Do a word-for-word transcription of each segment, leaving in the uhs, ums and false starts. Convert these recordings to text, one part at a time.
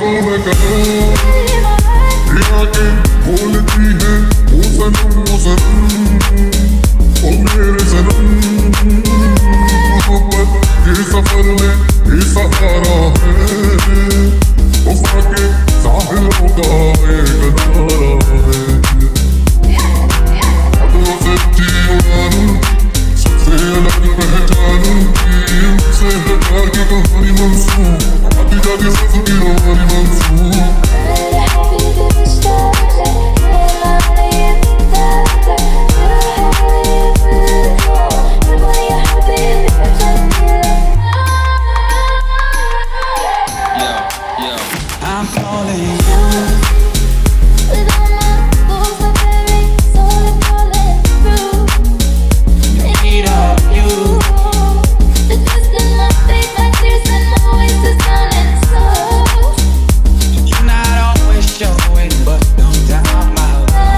मैं कहूँ ये आके बोलती है ओ सनम ओ सनम ओ मेरे सनम मोहब्बत के सफर में ये सहारा है वफा के साहिलों का एक नारा है अदों से जीवानू सबसे अलग पहचानू से हटा के कहानी मंसूर आती जाती ससुरी हमारी मंसूर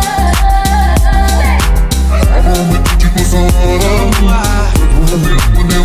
When